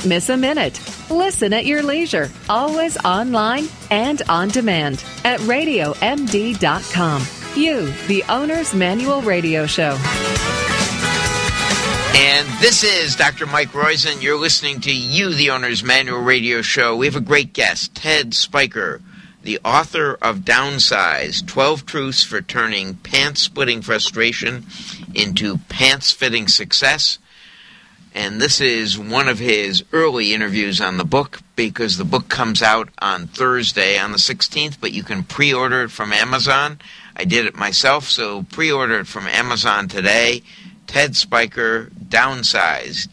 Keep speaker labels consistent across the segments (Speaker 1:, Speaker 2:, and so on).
Speaker 1: miss a minute. Listen at your leisure, always online and on demand at RadioMD.com. You, the Owner's Manual Radio Show.
Speaker 2: And this is Dr. Mike Roizen. You're listening to You, the Owner's Manual Radio Show. We have a great guest, Ted Spiker, the author of Downsize, 12 Truths for Turning Pants-Splitting Frustration into Pants-Fitting Success. And this is one of his early interviews on the book, because the book comes out on Thursday, on the 16th, but you can pre-order it from Amazon. I did it myself, so pre-order it from Amazon today. Ted Spiker, Downsize,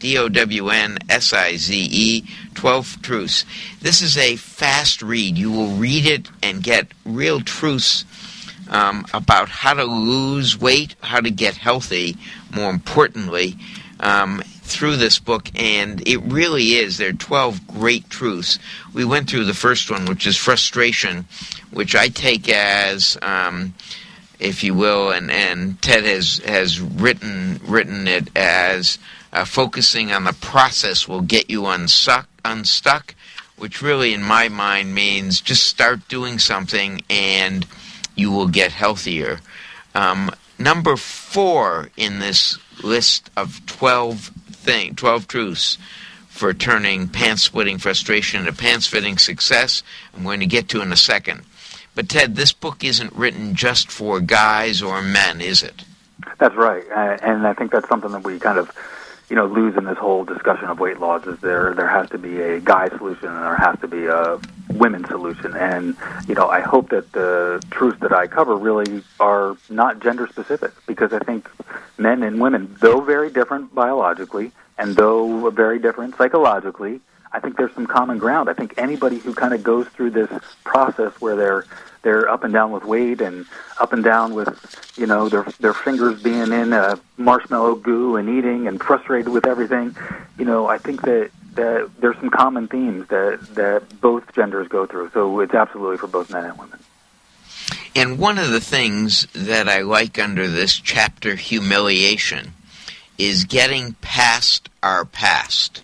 Speaker 2: Downsize, 12 Truths. This is a fast read. You will read it and get real truths about how to lose weight, how to get healthy, more importantly, through this book. And it really is. There are 12 great truths. We went through the first one, which is frustration, which I take as... if you will, and Ted has written it as focusing on the process will get you unstuck, which really in my mind means just start doing something and you will get healthier. Number 4 in this list of 12 truths for turning pants-splitting frustration into pants-fitting success, I'm going to get to in a second. But, Ted, this book isn't written just for guys or men, is it?
Speaker 3: That's right. And I think that's something that we kind of, lose in this whole discussion of weight loss, is there has to be a guy solution and there has to be a women solution. And, I hope that the truths that I cover really are not gender specific, because I think men and women, though very different biologically and though very different psychologically, I think there's some common ground. I think anybody who kind of goes through this process where they're up and down with weight and up and down with, their fingers being in marshmallow goo and eating and frustrated with everything, I think that there's some common themes that both genders go through. So it's absolutely for both men and women.
Speaker 2: And one of the things that I like under this chapter, humiliation, is getting past our past.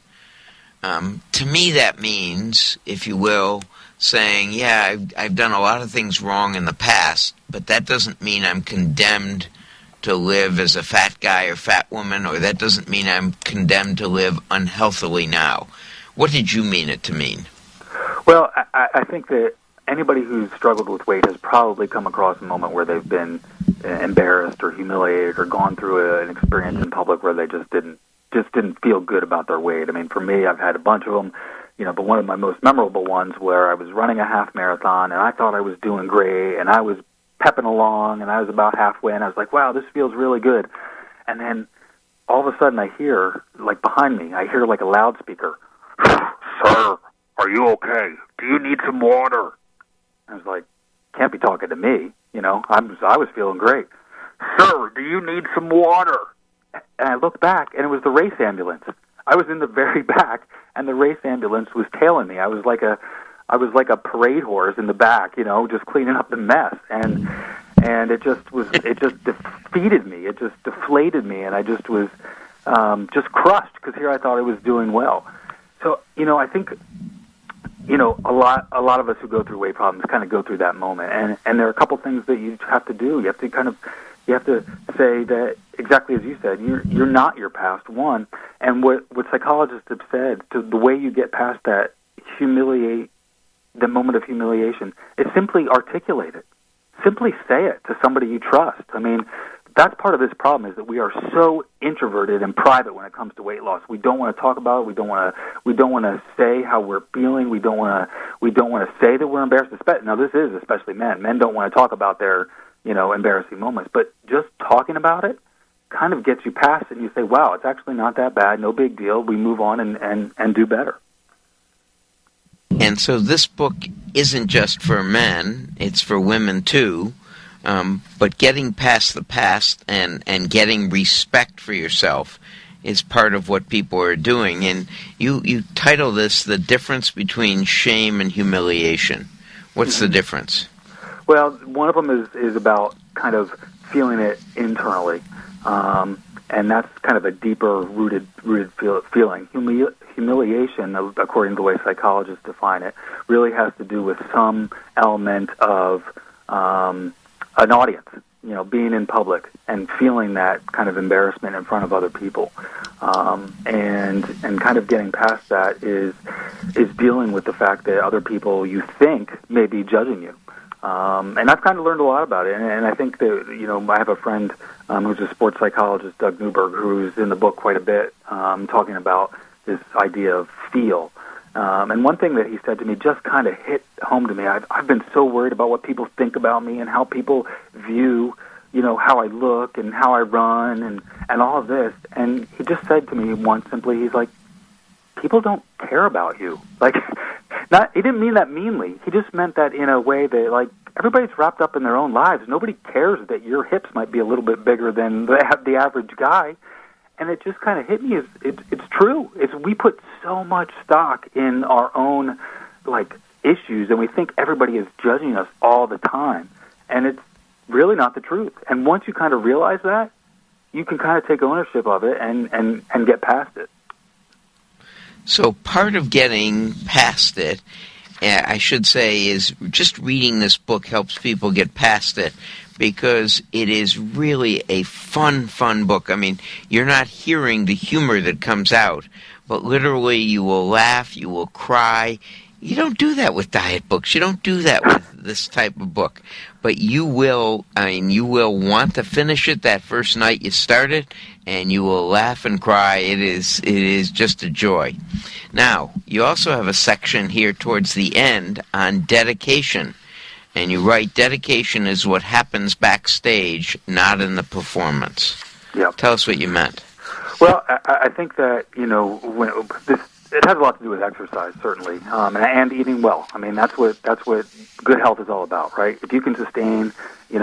Speaker 2: To me, that means, if you will, saying, yeah, I've done a lot of things wrong in the past, but that doesn't mean I'm condemned to live as a fat guy or fat woman, or that doesn't mean I'm condemned to live unhealthily now. What did you mean it to mean?
Speaker 3: Well, I think that anybody who's struggled with weight has probably come across a moment where they've been embarrassed or humiliated or gone through an experience in public where they just didn't feel good about their weight. I mean, for me, I've had a bunch of them, but one of my most memorable ones where I was running a half marathon and I thought I was doing great and I was pepping along and I was about halfway and I was like, wow, this feels really good. And then all of a sudden I hear, like behind me, I hear like a loudspeaker, "Sir, are you okay? Do you need some water?" I was like, can't be talking to me. I was feeling great. "Sir, do you need some water?" And I looked back, and it was the race ambulance. I was in the very back, and the race ambulance was tailing me. I was like a parade horse in the back, just cleaning up the mess. And it just defeated me. It just deflated me, and I just was just crushed, because here I thought I was doing well. So, I think, a lot of us who go through weight problems kind of go through that moment. And there are a couple things that you have to do. You have to say that, exactly as you said, you're not your past, one. And what psychologists have said, to the way you get past that the moment of humiliation, is simply articulate it. Simply say it to somebody you trust. I mean, that's part of this problem, is that we are so introverted and private when it comes to weight loss. We don't want to talk about it. We don't want to say how we're feeling. We don't want to say that we're embarrassed. Now, this is especially men. Men don't want to talk about their embarrassing moments. But just talking about it kind of gets you past it, and you say, wow, it's actually not that bad, no big deal. We move on and do better.
Speaker 2: And so this book isn't just for men, it's for women too, but getting past the past and getting respect for yourself is part of what people are doing. And you title this The Difference Between Shame and Humiliation. What's the difference? Well,
Speaker 3: one of them is about kind of feeling it internally. And that's kind of a deeper rooted feeling. Humiliation, according to the way psychologists define it, really has to do with some element of an audience, being in public and feeling that kind of embarrassment in front of other people. And kind of getting past that is dealing with the fact that other people you think may be judging you. And I've kind of learned a lot about it. And I think that, I have a friend who's a sports psychologist, Doug Newberg, who's in the book quite a bit, talking about this idea of feel. And one thing that he said to me just kind of hit home to me. I've been so worried about what people think about me and how people view, how I look and how I run and all of this. And he just said to me once simply, he's like, people don't care about you. Like, he didn't mean that meanly. He just meant that in a way that, like, everybody's wrapped up in their own lives. Nobody cares that your hips might be a little bit bigger than the average guy. And it just kind of hit me. It's true. We put so much stock in our own, like, issues, and we think everybody is judging us all the time. And it's really not the truth. And once you kind of realize that, you can kind of take ownership of it and get past it.
Speaker 2: So part of getting past it, I should say, is just reading this book helps people get past it, because it is really a fun book. I mean, you're not hearing the humor that comes out, but literally you will laugh, you will cry. You don't do that with diet books. You don't do that with this type of book. But you will want to finish it that first night you start it, and you will laugh and cry. It is just a joy. Now, you also have a section here towards the end on dedication. And you write, dedication is what happens backstage, not in the performance.
Speaker 3: Yep.
Speaker 2: Tell us what you meant.
Speaker 3: Well, I think that, it has a lot to do with exercise, certainly, and eating well. I mean, that's what good health is all about, right? If you can sustain,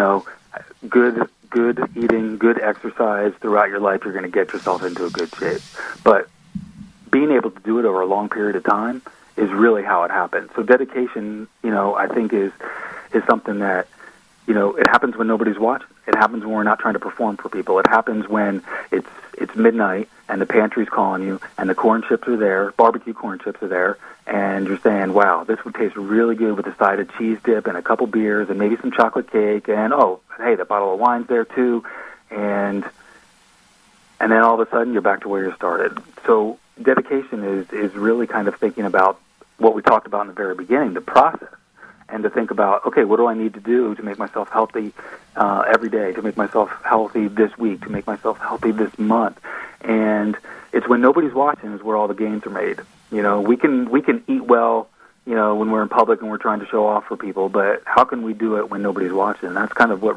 Speaker 3: good eating, good exercise throughout your life, you're going to get yourself into a good shape. But being able to do it over a long period of time is really how it happens. So dedication, I think is something that, it happens when nobody's watching. It happens when we're not trying to perform for people. It happens when it's midnight and the pantry's calling you and the corn chips are there, barbecue corn chips are there, and you're saying, wow, this would taste really good with a side of cheese dip and a couple beers and maybe some chocolate cake, and oh, hey, the bottle of wine's there too, and then all of a sudden you're back to where you started. So dedication is really kind of thinking about what we talked about in the very beginning, the process. And to think about, okay, what do I need to do to make myself healthy every day, to make myself healthy this week, to make myself healthy this month? And it's when nobody's watching is where all the gains are made. We can eat well, when we're in public and we're trying to show off for people, but how can we do it when nobody's watching? And that's kind of what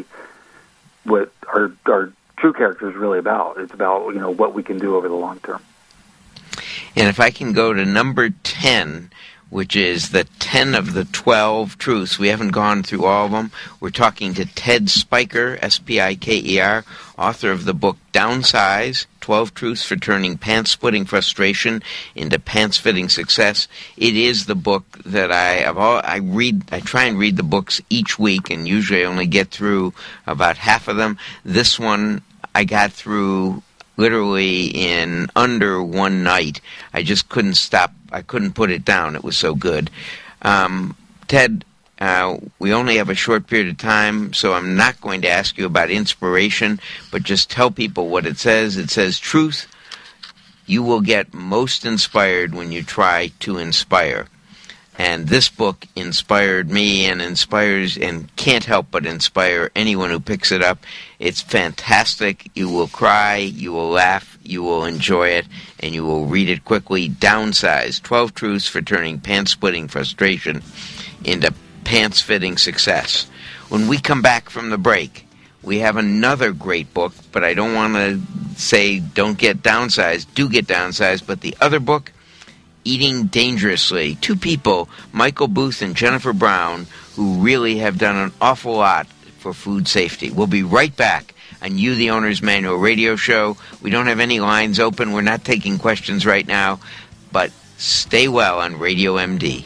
Speaker 3: our true character is really about. It's about, what we can do over the long term.
Speaker 2: And if I can go to number 10, which is the 10 of the 12 truths. We haven't gone through all of them. We're talking to Ted Spiker, S-P-I-K-E-R, author of the book Downsize, 12 Truths for Turning Pants-Splitting Frustration into Pants-Fitting Success. It is the book that I read. I try and read the books each week, and usually I only get through about half of them. This one I got through literally in under one night. I just couldn't stop. I couldn't put it down. It was so good. Ted, we only have a short period of time, so I'm not going to ask you about inspiration, but just tell people what it says. It says, truth, you will get most inspired when you try to inspire. And this book inspired me and inspires and can't help but inspire anyone who picks it up. It's fantastic. You will cry, you will laugh, you will enjoy it, and you will read it quickly. Downsize, 12 Truths for Turning Pants-Splitting Frustration into Pants-Fitting Success. When we come back from the break, we have another great book, but I don't want to say don't get downsized. Do get downsized, but the other book, Eating Dangerously. Two people, Michael Booth and Jennifer Brown, who really have done an awful lot for food safety. We'll be right back on You, the Owner's Manual radio show. We don't have any lines open. We're not taking questions right now, but stay well on Radio MD.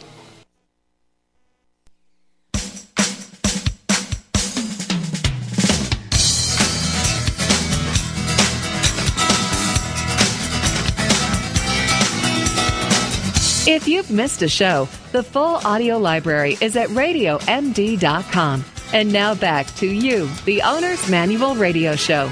Speaker 1: If you've missed a show, the full audio library is at RadioMD.com. And now back to you, the Owner's Manual Radio Show.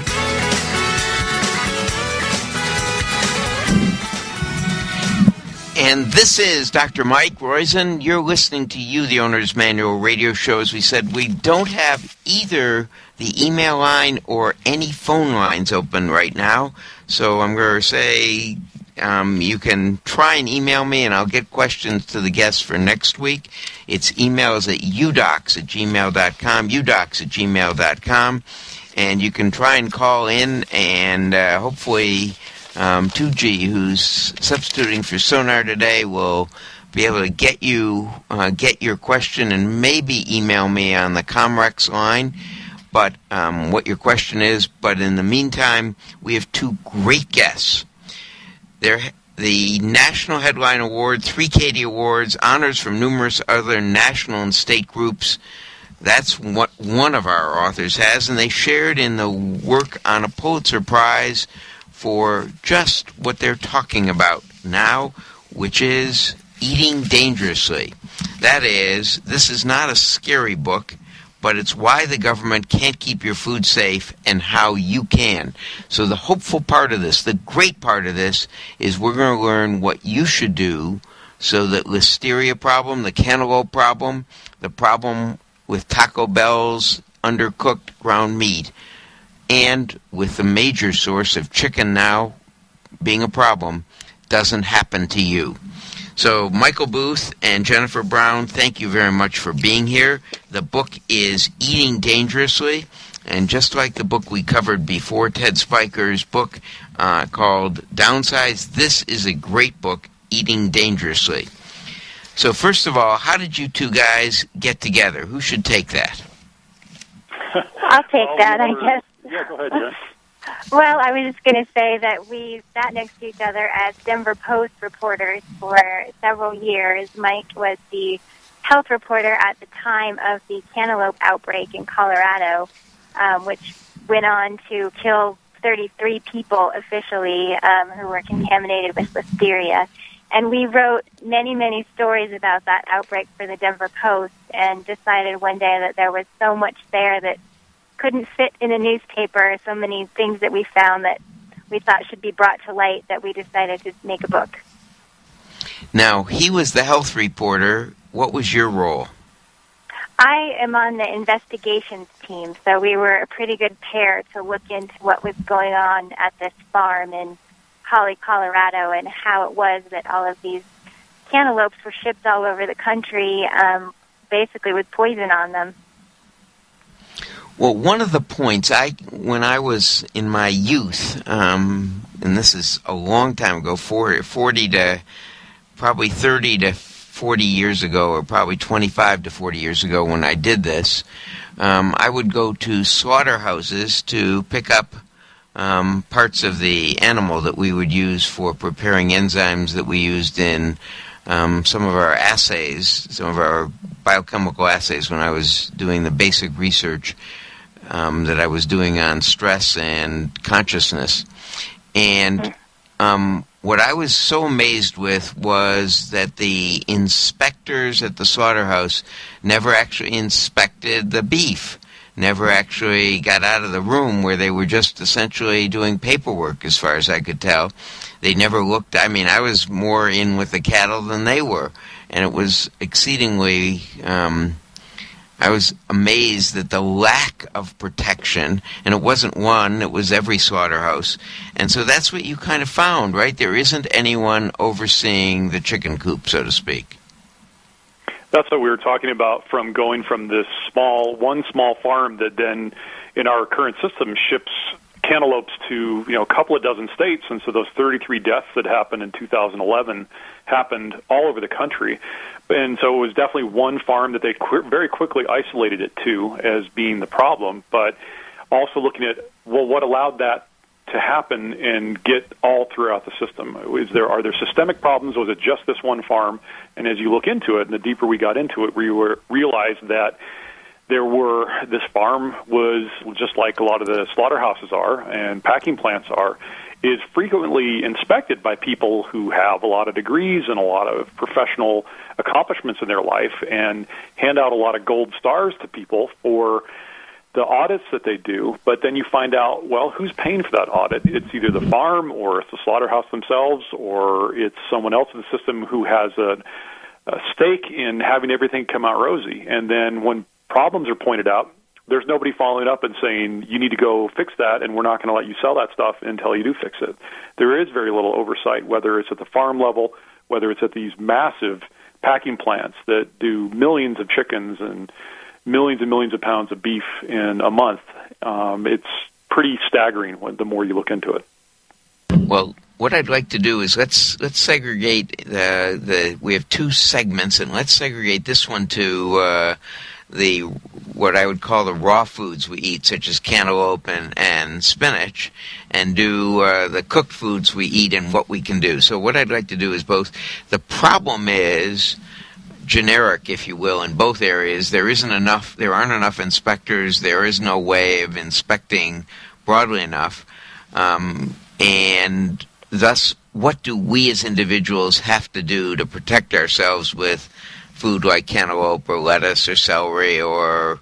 Speaker 2: And this is Dr. Mike Roizen. You're listening to You, the Owner's Manual Radio Show. As we said, we don't have either the email line or any phone lines open right now. So I'm going to say you can try and email me, and I'll get questions to the guests for next week. It's emails at udocs@gmail.com, udocs@gmail.com. And you can try and call in, and hopefully 2G, who's substituting for Sonar today, will be able to get your question and maybe email me on the Comrex line, but what your question is. But in the meantime, we have two great guests. They're the National Headline Award, 3 Katie Awards, honors from numerous other national and state groups. That's what one of our authors has, and they shared in the work on a Pulitzer Prize for just what they're talking about now, which is eating dangerously. That is, this is not a scary book, but it's why the government can't keep your food safe and how you can. So the hopeful part of this, the great part of this, is we're going to learn what you should do so that listeria problem, the cantaloupe problem, the problem with Taco Bell's undercooked ground meat, and with the major source of chicken now being a problem, doesn't happen to you. So Michael Booth and Jennifer Brown, thank you very much for being here. The book is Eating Dangerously, and just like the book we covered before, Ted Spiker's book called Downsize, this is a great book, Eating Dangerously. So first of all, how did you two guys get together? Who should take that?
Speaker 4: I'll take that, I guess.
Speaker 5: Yeah, go ahead, Jen.
Speaker 4: Well, I was just going to say that we sat next to each other as Denver Post reporters for several years. Mike was the health reporter at the time of the cantaloupe outbreak in Colorado, which went on to kill 33 people officially who were contaminated with listeria. And we wrote many, many stories about that outbreak for the Denver Post and decided one day that there was so much there that couldn't fit in a newspaper, so many things that we found that we thought should be brought to light, that we decided to make a book.
Speaker 2: Now, he was the health reporter. What was your role?
Speaker 4: I am on the investigations team, so we were a pretty good pair to look into what was going on at this farm in Holly, Colorado, and how it was that all of these cantaloupes were shipped all over the country, basically with poison on them.
Speaker 2: Well, one of the points, when I was in my youth, and this is a long time ago, 40 to probably 30 to 40 years ago, or probably 25 to 40 years ago when I did this, I would go to slaughterhouses to pick up parts of the animal that we would use for preparing enzymes that we used in some of our assays, some of our biochemical assays when I was doing the basic research that I was doing on stress and consciousness. And what I was so amazed with was that the inspectors at the slaughterhouse never actually inspected the beef, never actually got out of the room where they were just essentially doing paperwork, as far as I could tell. They never looked. I mean, I was more in with the cattle than they were, and it was exceedingly I was amazed at the lack of protection, and it wasn't one, it was every slaughterhouse. And so that's what you kind of found, right? There isn't anyone overseeing the chicken coop, so to speak.
Speaker 5: That's what we were talking about, from going from this one small farm that then, in our current system, ships cantaloupes to a couple of dozen states, and so those 33 deaths that happened in 2011 happened all over the country. And so it was definitely one farm that they very quickly isolated it to as being the problem, but also looking at, well, what allowed that to happen and get all throughout the system? Are there systemic problems? Was it just this one farm? And as you look into it, and the deeper we got into it, we realized that this farm was just like a lot of the slaughterhouses are and packing plants are. is frequently inspected by people who have a lot of degrees and a lot of professional accomplishments in their life, and hand out a lot of gold stars to people for the audits that they do. But then you find out, well, who's paying for that audit? It's either the farm, or it's the slaughterhouse themselves, or it's someone else in the system who has a stake in having everything come out rosy. And then when problems are pointed out, there's nobody following up and saying, you need to go fix that, and we're not going to let you sell that stuff until you do fix it. There is very little oversight, whether it's at the farm level, whether it's at these massive packing plants that do millions of chickens and millions of pounds of beef in a month. It's pretty staggering the more you look into it.
Speaker 2: Well, what I'd like to do is let's segregate we have two segments, and let's segregate this one to what I would call the raw foods we eat, such as cantaloupe and spinach, and do the cooked foods we eat and what we can do. So what I'd like to do is both. The problem is generic, if you will, in both areas. There aren't enough inspectors. There is no way of inspecting broadly enough. And thus, what do we as individuals have to do to protect ourselves with food like cantaloupe or lettuce or celery or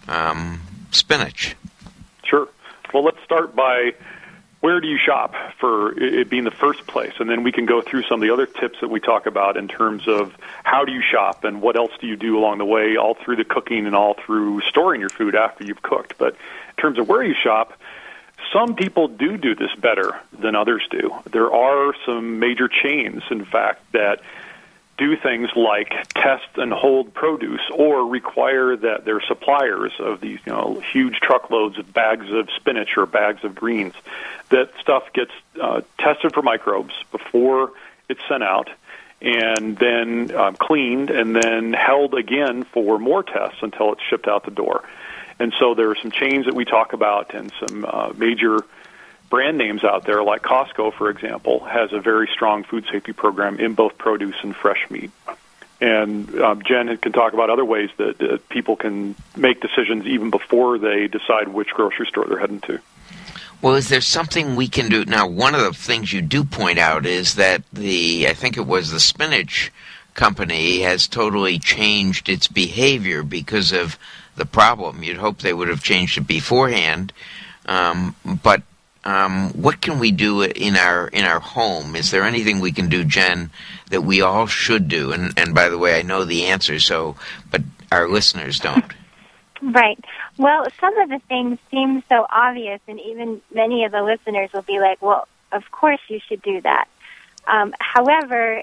Speaker 2: spinach?
Speaker 5: Sure. Well, let's start by where do you shop for it being the first place, and then we can go through some of the other tips that we talk about in terms of how do you shop and what else do you do along the way, all through the cooking and all through storing your food after you've cooked. But in terms of where you shop, some people do this better than others do. There are some major chains, in fact, that do things like test and hold produce, or require that their suppliers of these huge truckloads of bags of spinach or bags of greens, that stuff gets tested for microbes before it's sent out, and then cleaned, and then held again for more tests until it's shipped out the door. And so there are some chains that we talk about, and some major brand names out there, like Costco, for example, has a very strong food safety program in both produce and fresh meat. And Jen can talk about other ways that people can make decisions even before they decide which grocery store they're heading to.
Speaker 2: Well, is there something we can do? Now, one of the things you do point out is that I think it was the spinach company has totally changed its behavior because of the problem. You'd hope they would have changed it beforehand, but what can we do in our home? Is there anything we can do, Jen, that we all should do? And by the way, I know the answer, but our listeners don't.
Speaker 4: Right. Well, some of the things seem so obvious, and even many of the listeners will be like, well, of course you should do that. However,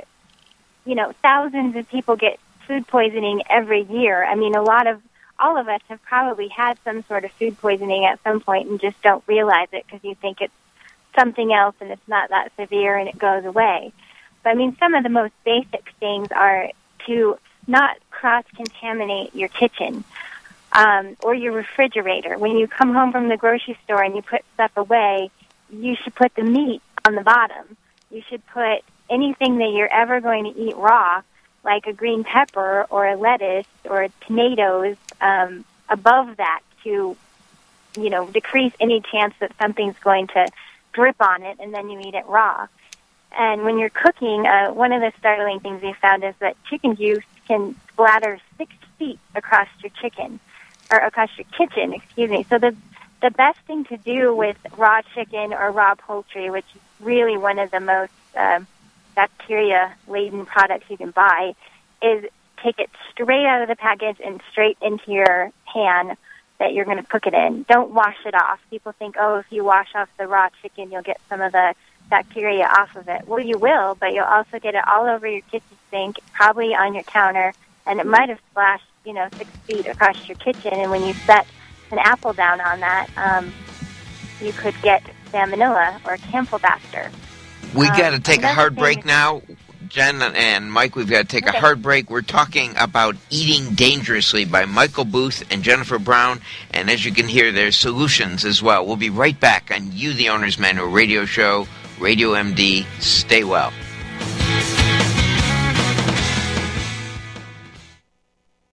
Speaker 4: thousands of people get food poisoning every year. I mean, all of us have probably had some sort of food poisoning at some point and just don't realize it because you think it's something else and it's not that severe and it goes away. But I mean, some of the most basic things are to not cross-contaminate your kitchen or your refrigerator. When you come home from the grocery store and you put stuff away, you should put the meat on the bottom. You should put anything that you're ever going to eat raw, like a green pepper or a lettuce or tomatoes, above that to, decrease any chance that something's going to drip on it and then you eat it raw. And when you're cooking, one of the startling things we found is that chicken juice can splatter 6 feet across your kitchen. So the best thing to do with raw chicken or raw poultry, which is really one of the most bacteria-laden products you can buy, is take it straight out of the package and straight into your pan that you're going to cook it in. Don't wash it off. People think, if you wash off the raw chicken, you'll get some of the bacteria off of it. Well, you will, but you'll also get it all over your kitchen sink, probably on your counter, and it might have splashed, 6 feet across your kitchen. And when you set an apple down on that, you could get salmonella or Campylobacter.
Speaker 2: We got to take a hard break now. Jen and Mike, we've got to take a hard break. We're talking about Eating Dangerously by Michael Booth and Jennifer Brown. And as you can hear, there's solutions as well. We'll be right back on You, the Owner's Manual radio show, Radio MD. Stay well.